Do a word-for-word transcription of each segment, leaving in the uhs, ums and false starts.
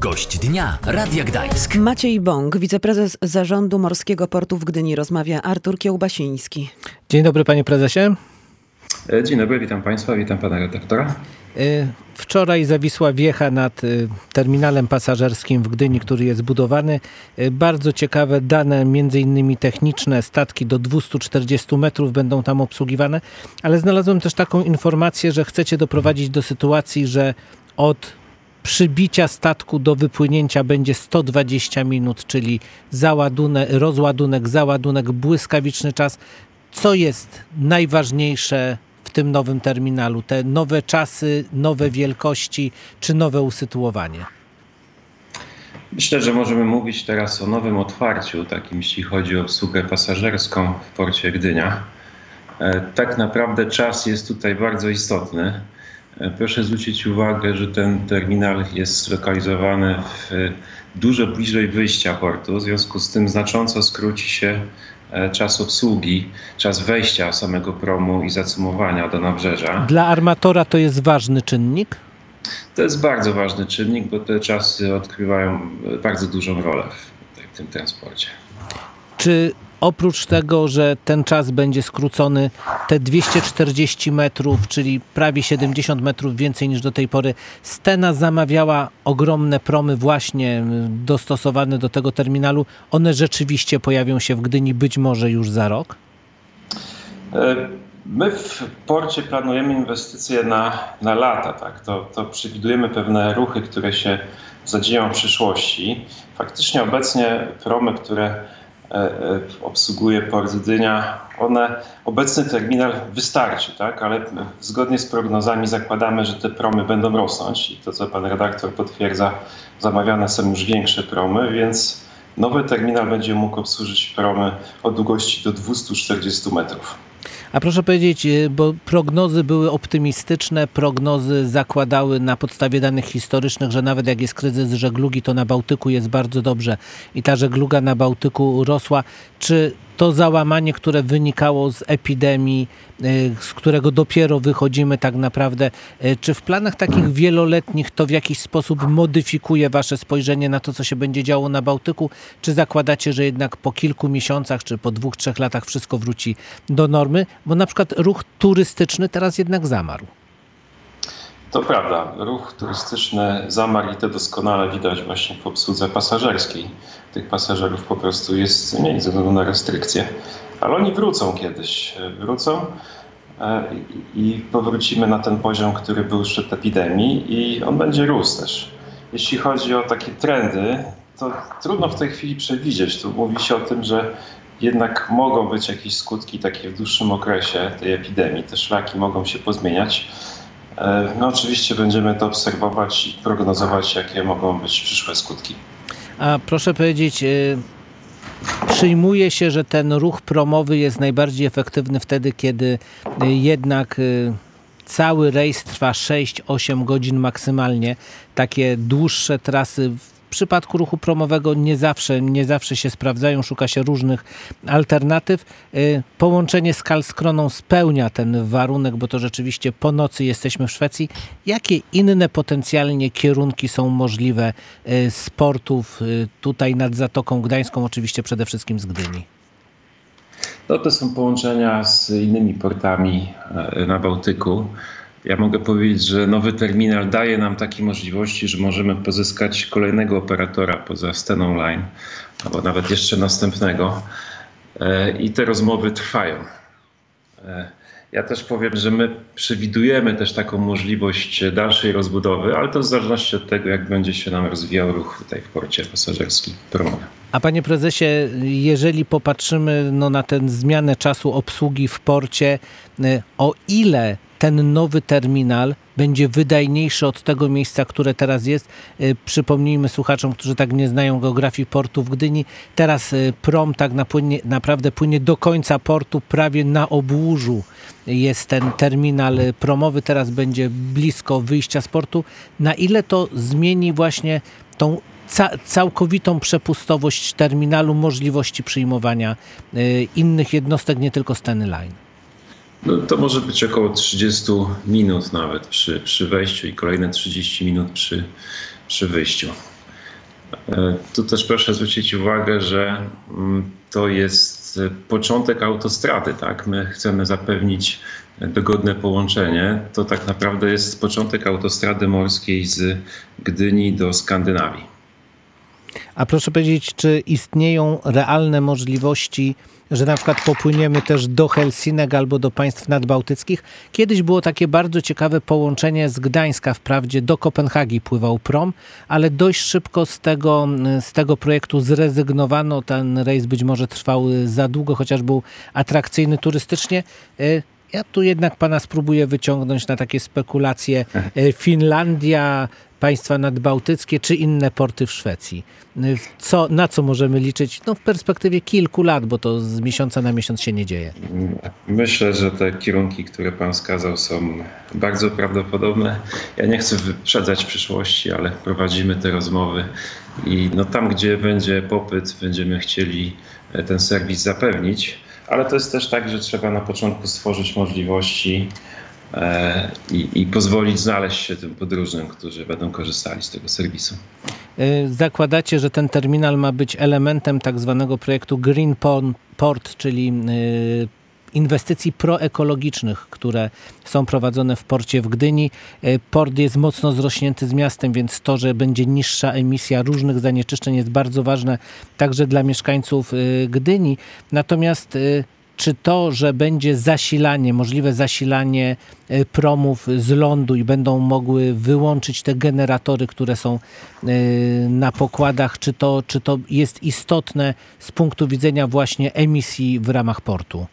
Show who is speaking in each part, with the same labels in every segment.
Speaker 1: Gość dnia Radia Gdańsk.
Speaker 2: Maciej Bąk, wiceprezes Zarządu Morskiego Portu w Gdyni. Rozmawia Artur Kiełbasiński.
Speaker 3: Dzień dobry, panie prezesie.
Speaker 4: Dzień dobry, witam państwa, witam pana redaktora.
Speaker 3: Wczoraj zawisła wiecha nad terminalem pasażerskim w Gdyni, który jest budowany. Bardzo ciekawe dane, między innymi techniczne. Statki do dwieście czterdzieści metrów będą tam obsługiwane, ale znalazłem też taką informację, że chcecie doprowadzić do sytuacji, że od przybicia statku do wypłynięcia będzie sto dwadzieścia minut, czyli załadunek, rozładunek, załadunek, błyskawiczny czas. Co jest najważniejsze w tym nowym terminalu? Te nowe czasy, nowe wielkości czy nowe usytuowanie?
Speaker 4: Myślę, że możemy mówić teraz o nowym otwarciu, takim jeśli chodzi o obsługę pasażerską w porcie Gdynia. Tak naprawdę czas jest tutaj bardzo istotny. Proszę zwrócić uwagę, że ten terminal jest zlokalizowany w dużo bliżej wyjścia portu, w związku z tym znacząco skróci się czas obsługi, czas wejścia samego promu i zacumowania do nabrzeża.
Speaker 3: Dla armatora to jest ważny czynnik?
Speaker 4: To jest bardzo ważny czynnik, bo te czasy odgrywają bardzo dużą rolę w tym transporcie.
Speaker 3: Czy oprócz tego, że ten czas będzie skrócony, te dwieście czterdzieści metrów, czyli prawie siedemdziesiąt metrów więcej niż do tej pory, Stena zamawiała ogromne promy właśnie dostosowane do tego terminalu. One rzeczywiście pojawią się w Gdyni być może już za rok?
Speaker 4: My w porcie planujemy inwestycje na, na lata. Tak? To, to przewidujemy pewne ruchy, które się zadzieją w przyszłości. Faktycznie obecnie promy, które obsługuje port Gdynia, one, obecny terminal wystarczy, tak? Ale zgodnie z prognozami zakładamy, że te promy będą rosnąć i to, co pan redaktor potwierdza, zamawiane są już większe promy, więc nowy terminal będzie mógł obsłużyć promy o długości do dwieście czterdzieści metrów.
Speaker 3: A proszę powiedzieć, bo prognozy były optymistyczne, prognozy zakładały na podstawie danych historycznych, że nawet jak jest kryzys żeglugi, to na Bałtyku jest bardzo dobrze i ta żegluga na Bałtyku rosła. Czy to załamanie, które wynikało z epidemii, z którego dopiero wychodzimy tak naprawdę, czy w planach takich wieloletnich to w jakiś sposób modyfikuje wasze spojrzenie na to, co się będzie działo na Bałtyku? Czy zakładacie, że jednak po kilku miesiącach, czy po dwóch, trzech latach wszystko wróci do normy? Bo na przykład ruch turystyczny teraz jednak zamarł.
Speaker 4: To prawda, ruch turystyczny zamarł i to doskonale widać właśnie w obsłudze pasażerskiej. Tych pasażerów po prostu jest mniej ze względu na restrykcje, ale oni wrócą kiedyś, wrócą i powrócimy na ten poziom, który był przed epidemii i on będzie rósł też. Jeśli chodzi o takie trendy, to trudno w tej chwili przewidzieć. Tu mówi się o tym, że jednak mogą być jakieś skutki takie w dłuższym okresie tej epidemii. Te szlaki mogą się pozmieniać. No oczywiście będziemy to obserwować i prognozować, jakie mogą być przyszłe skutki.
Speaker 3: A proszę powiedzieć, przyjmuje się, że ten ruch promowy jest najbardziej efektywny wtedy, kiedy jednak cały rejs trwa sześć osiem godzin maksymalnie. Takie dłuższe trasy w przypadku ruchu promowego nie zawsze, nie zawsze się sprawdzają, szuka się różnych alternatyw. Połączenie z Karlskroną spełnia ten warunek, bo to rzeczywiście po nocy jesteśmy w Szwecji. Jakie inne potencjalnie kierunki są możliwe z portów tutaj nad Zatoką Gdańską, oczywiście przede wszystkim z Gdyni?
Speaker 4: No, to są połączenia z innymi portami na Bałtyku. Ja mogę powiedzieć, że nowy terminal daje nam takie możliwości, że możemy pozyskać kolejnego operatora poza Steną Line, albo nawet jeszcze następnego. I te rozmowy trwają. Ja też powiem, że my przewidujemy też taką możliwość dalszej rozbudowy, ale to w zależności od tego, jak będzie się nam rozwijał ruch tutaj w porcie pasażerskim promowym.
Speaker 3: A panie prezesie, jeżeli popatrzymy no, na tę zmianę czasu obsługi w porcie, o ile ten nowy terminal będzie wydajniejszy od tego miejsca, które teraz jest. Przypomnijmy słuchaczom, którzy tak nie znają geografii portu w Gdyni. Teraz prom tak napłynie, naprawdę płynie do końca portu, prawie na obłużu jest ten terminal promowy. Teraz będzie blisko wyjścia z portu. Na ile to zmieni właśnie tą ca- całkowitą przepustowość terminalu, możliwości przyjmowania innych jednostek, nie tylko Steny Line?
Speaker 4: No, to może być około trzydzieści minut nawet przy, przy wejściu i kolejne trzydzieści minut przy, przy wyjściu. Tu też proszę zwrócić uwagę, że to jest początek autostrady, tak? My chcemy zapewnić dogodne połączenie. To tak naprawdę jest początek autostrady morskiej z Gdyni do Skandynawii.
Speaker 3: A proszę powiedzieć, czy istnieją realne możliwości, że na przykład popłyniemy też do Helsinek albo do państw nadbałtyckich? Kiedyś było takie bardzo ciekawe połączenie z Gdańska, wprawdzie do Kopenhagi pływał prom, ale dość szybko z tego, z tego projektu zrezygnowano. Ten rejs być może trwał za długo, chociaż był atrakcyjny turystycznie. Ja tu jednak pana spróbuję wyciągnąć na takie spekulacje. Finlandia, państwa nadbałtyckie czy inne porty w Szwecji. Co, na co możemy liczyć no, w perspektywie kilku lat, bo to z miesiąca na miesiąc się nie dzieje?
Speaker 4: Myślę, że te kierunki, które pan wskazał, są bardzo prawdopodobne. Ja nie chcę wyprzedzać przyszłości, ale prowadzimy te rozmowy i no, tam, gdzie będzie popyt, będziemy chcieli ten serwis zapewnić. Ale to jest też tak, że trzeba na początku stworzyć możliwości e, i, i pozwolić znaleźć się tym podróżnym, którzy będą korzystali z tego serwisu.
Speaker 3: Zakładacie, że ten terminal ma być elementem tak zwanego projektu Green Port, czyli inwestycji proekologicznych, które są prowadzone w porcie w Gdyni. Port jest mocno zrośnięty z miastem, więc to, że będzie niższa emisja różnych zanieczyszczeń jest bardzo ważne także dla mieszkańców Gdyni. Natomiast czy to, że będzie zasilanie, możliwe zasilanie promów z lądu i będą mogły wyłączyć te generatory, które są na pokładach, czy to, czy to jest istotne z punktu widzenia właśnie emisji w ramach portu?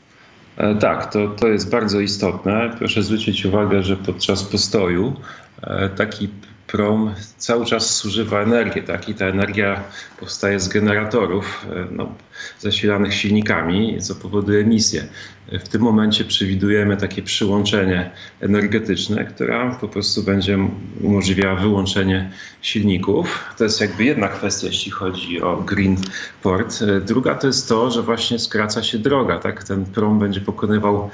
Speaker 4: Tak, to, to jest bardzo istotne. Proszę zwrócić uwagę, że podczas postoju taki prom cały czas zużywa energię, tak? I ta energia powstaje z generatorów no, zasilanych silnikami, co powoduje emisję. W tym momencie przewidujemy takie przyłączenie energetyczne, która po prostu będzie umożliwiała wyłączenie silników. To jest jakby jedna kwestia, jeśli chodzi o Green Port. Druga to jest to, że właśnie skraca się droga, tak? Ten prom będzie pokonywał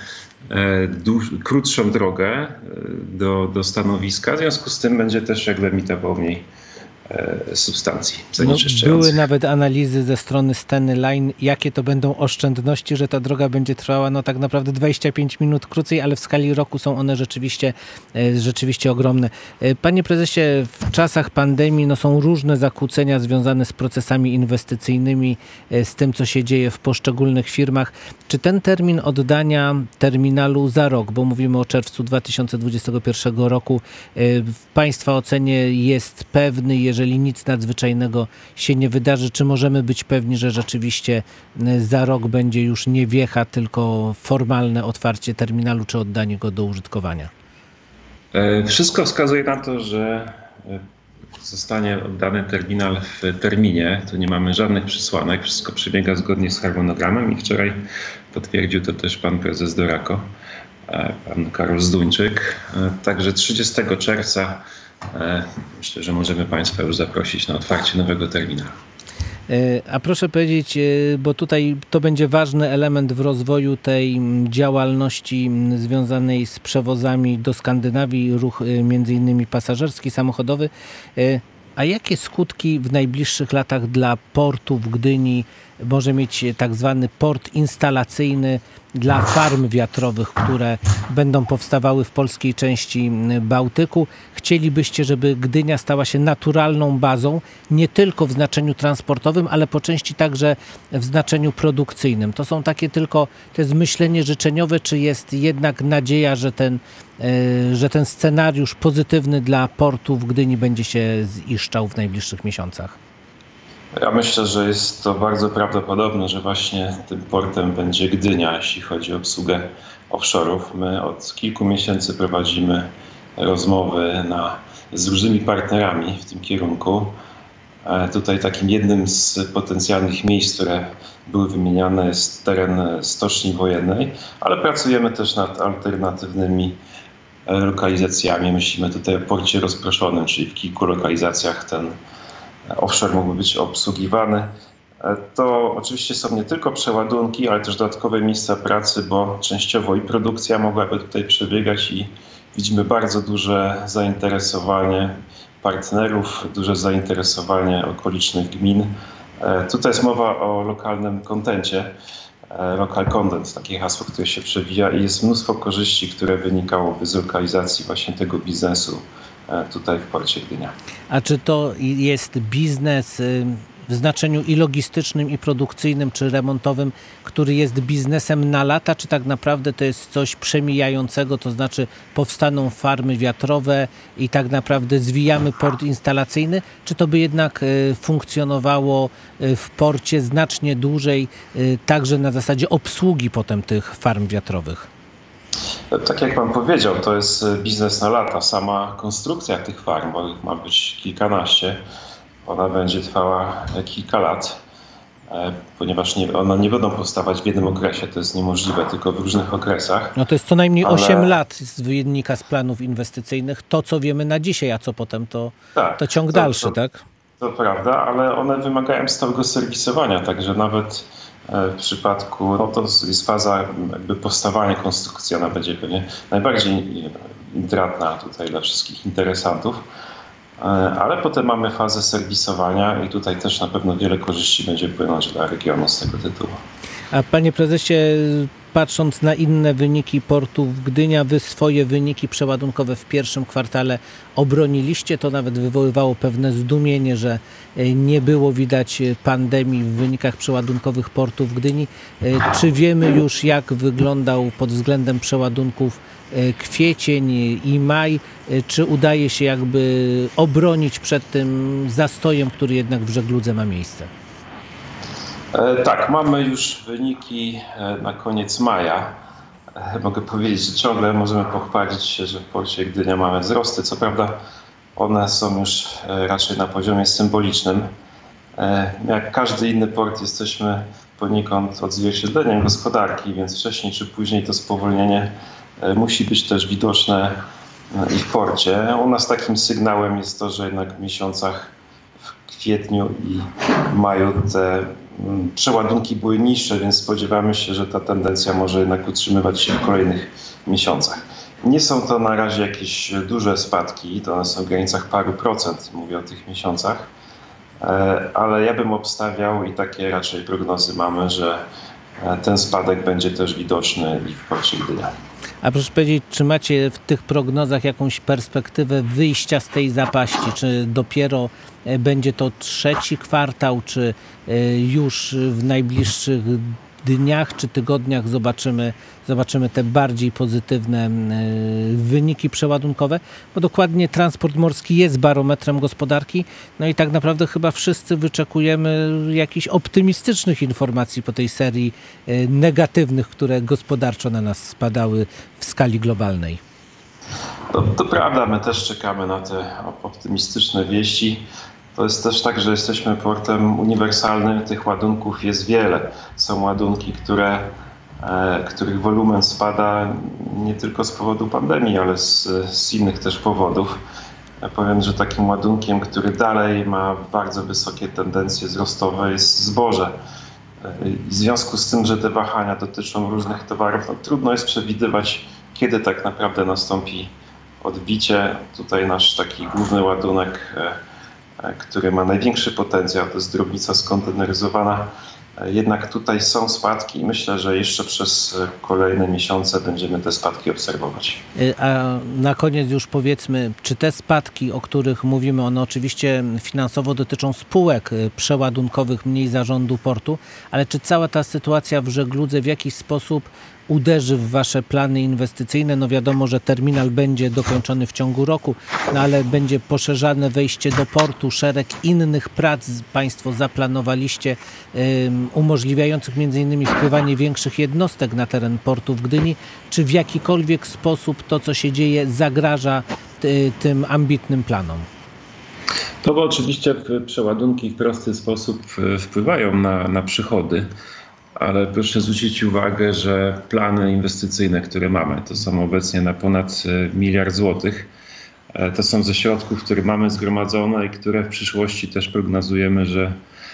Speaker 4: Duż, krótszą drogę do, do stanowiska, w związku z tym będzie też jakby emitował mniej e, substancji zanieczyszczających.
Speaker 3: No, były nawet analizy ze strony Steny Line, jakie to będą oszczędności, że ta droga będzie trwała no tak naprawdę dwadzieścia pięć minut krócej, ale w skali roku są one rzeczywiście, e, rzeczywiście ogromne. E, panie prezesie, w czasach pandemii no, są różne zakłócenia związane z procesami inwestycyjnymi, e, z tym, co się dzieje w poszczególnych firmach. Czy ten termin oddania terminalu za rok, bo mówimy o czerwcu dwa tysiące dwudziestego pierwszego roku, w państwa ocenie jest pewny, jeżeli nic nadzwyczajnego się nie wydarzy? Czy możemy być pewni, że rzeczywiście za rok będzie już nie wiecha, tylko formalne otwarcie terminalu, czy oddanie go do użytkowania?
Speaker 4: Wszystko wskazuje na to, że zostanie oddany terminal w terminie. Tu nie mamy żadnych przesłanek. Wszystko przebiega zgodnie z harmonogramem i wczoraj potwierdził to też pan prezes Dorako, pan Karol Zduńczyk. Także trzydziestego czerwca myślę, że możemy państwa już zaprosić na otwarcie nowego terminalu.
Speaker 3: A proszę powiedzieć, bo tutaj to będzie ważny element w rozwoju tej działalności związanej z przewozami do Skandynawii, ruch między innymi pasażerski, samochodowy. A jakie skutki w najbliższych latach dla portu w Gdyni może mieć tak zwany port instalacyjny dla farm wiatrowych, które będą powstawały w polskiej części Bałtyku? Chcielibyście, żeby Gdynia stała się naturalną bazą, nie tylko w znaczeniu transportowym, ale po części także w znaczeniu produkcyjnym. To są takie tylko, to jest myślenie życzeniowe, czy jest jednak nadzieja, że ten, że ten scenariusz pozytywny dla portu w Gdyni będzie się ziszczał w najbliższych miesiącach?
Speaker 4: Ja myślę, że jest to bardzo prawdopodobne, że właśnie tym portem będzie Gdynia, jeśli chodzi o obsługę offshore'ów. My od kilku miesięcy prowadzimy rozmowy na, z różnymi partnerami w tym kierunku. Tutaj takim jednym z potencjalnych miejsc, które były wymieniane, jest teren Stoczni Wojennej, ale pracujemy też nad alternatywnymi lokalizacjami. Myślimy tutaj o porcie rozproszonym, czyli w kilku lokalizacjach ten offshore mógłby być obsługiwany. To oczywiście są nie tylko przeładunki, ale też dodatkowe miejsca pracy, bo częściowo i produkcja mogłaby tutaj przebiegać i widzimy bardzo duże zainteresowanie partnerów, duże zainteresowanie okolicznych gmin. Tutaj jest mowa o lokalnym kontencie, local content, takie hasło, które się przewija i jest mnóstwo korzyści, które wynikałoby z lokalizacji właśnie tego biznesu tutaj w porcie Gdynia.
Speaker 3: A czy to jest biznes w znaczeniu i logistycznym, i produkcyjnym, czy remontowym, który jest biznesem na lata, czy tak naprawdę to jest coś przemijającego, to znaczy powstaną farmy wiatrowe i tak naprawdę zwijamy port instalacyjny, czy to by jednak funkcjonowało w porcie znacznie dłużej, także na zasadzie obsługi potem tych farm wiatrowych?
Speaker 4: Tak jak pan powiedział, to jest biznes na lata. Sama konstrukcja tych farm, bo ich ma być kilkanaście, ona będzie trwała kilka lat, ponieważ nie, one nie będą powstawać w jednym okresie, to jest niemożliwe, tylko w różnych okresach.
Speaker 3: No to jest co najmniej
Speaker 4: ale...
Speaker 3: osiem lat z wynika z planów inwestycyjnych, to co wiemy na dzisiaj, a co potem to, tak, to ciąg to, dalszy,
Speaker 4: to,
Speaker 3: tak?
Speaker 4: To prawda, ale one wymagają stałego serwisowania, także nawet w przypadku, no to jest faza jakby powstawania konstrukcji, ona będzie pewnie najbardziej intratna tutaj dla wszystkich interesantów. Ale potem mamy fazę serwisowania i tutaj też na pewno wiele korzyści będzie płynąć dla regionu z tego tytułu.
Speaker 3: A panie prezesie, patrząc na inne wyniki portów Gdynia, wy swoje wyniki przeładunkowe w pierwszym kwartale obroniliście. To nawet wywoływało pewne zdumienie, że nie było widać pandemii w wynikach przeładunkowych portów Gdyni. Czy wiemy już, jak wyglądał pod względem przeładunków kwiecień i maj? Czy udaje się jakby obronić przed tym zastojem, który jednak w żegludze ma miejsce?
Speaker 4: Tak, mamy już wyniki na koniec maja. Mogę powiedzieć, że ciągle możemy pochwalić się, że w porcie Gdynia mamy wzrosty. Co prawda one są już raczej na poziomie symbolicznym. Jak każdy inny port jesteśmy poniekąd odzwierciedleniem gospodarki, więc wcześniej czy później to spowolnienie musi być też widoczne i w porcie. U nas takim sygnałem jest to, że jednak w miesiącach w kwietniu i maju te przeładunki były niższe, więc spodziewamy się, że ta tendencja może jednak utrzymywać się w kolejnych miesiącach. Nie są to na razie jakieś duże spadki, to one są w granicach paru procent, mówię o tych miesiącach, ale ja bym obstawiał i takie raczej prognozy mamy, że ten spadek będzie też widoczny i w porcie Gdynia.
Speaker 3: A proszę powiedzieć, czy macie w tych prognozach jakąś perspektywę wyjścia z tej zapaści? Czy dopiero będzie to trzeci kwartał, czy już w najbliższych dniach czy tygodniach zobaczymy, zobaczymy te bardziej pozytywne wyniki przeładunkowe? Bo dokładnie transport morski jest barometrem gospodarki. No i tak naprawdę chyba wszyscy wyczekujemy jakichś optymistycznych informacji po tej serii negatywnych, które gospodarczo na nas spadały w skali globalnej.
Speaker 4: To, to prawda, my też czekamy na te optymistyczne wieści. To jest też tak, że jesteśmy portem uniwersalnym, tych ładunków jest wiele. Są ładunki, które, e, których wolumen spada nie tylko z powodu pandemii, ale z, z innych też powodów. Ja powiem, że takim ładunkiem, który dalej ma bardzo wysokie tendencje wzrostowe, jest zboże. W związku z tym, że te wahania dotyczą różnych towarów, no, trudno jest przewidywać, kiedy tak naprawdę nastąpi odbicie. Tutaj nasz taki główny ładunek, który ma największy potencjał, to jest drobnica skonteneryzowana. Jednak tutaj są spadki i myślę, że jeszcze przez kolejne miesiące będziemy te spadki obserwować.
Speaker 3: A na koniec już powiedzmy, czy te spadki, o których mówimy, one oczywiście finansowo dotyczą spółek przeładunkowych, mniej zarządu portu, ale czy cała ta sytuacja w żegludze w jakiś sposób uderzy w wasze plany inwestycyjne? No wiadomo, że terminal będzie dokończony w ciągu roku, no ale będzie poszerzane wejście do portu, szereg innych prac państwo zaplanowaliście, um, umożliwiających między innymi wpływanie większych jednostek na teren portu w Gdyni. Czy w jakikolwiek sposób to, co się dzieje, zagraża ty, tym ambitnym planom?
Speaker 4: To bo oczywiście przeładunki w prosty sposób wpływają na, na przychody. Ale proszę zwrócić uwagę, że plany inwestycyjne, które mamy, to są obecnie na ponad miliard złotych. To są ze środków, które mamy zgromadzone i które w przyszłości też prognozujemy, że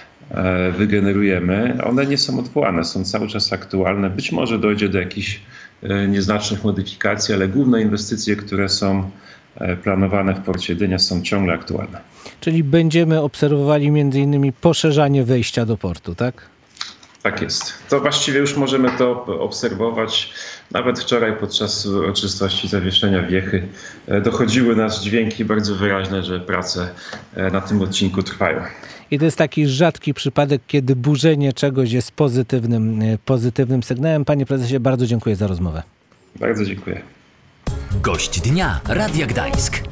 Speaker 4: wygenerujemy. One nie są odwołane, są cały czas aktualne. Być może dojdzie do jakichś nieznacznych modyfikacji, ale główne inwestycje, które są planowane w porcie Gdynia są ciągle aktualne.
Speaker 3: Czyli będziemy obserwowali między innymi poszerzanie wejścia do portu, tak?
Speaker 4: Tak jest. To właściwie już możemy to obserwować. Nawet wczoraj podczas uroczystości zawieszenia wiechy dochodziły nas dźwięki bardzo wyraźne, że prace na tym odcinku trwają.
Speaker 3: I to jest taki rzadki przypadek, kiedy burzenie czegoś jest pozytywnym, pozytywnym sygnałem. Panie prezesie, bardzo dziękuję za rozmowę.
Speaker 4: Bardzo dziękuję.
Speaker 1: Gość dnia Radia Gdańsk.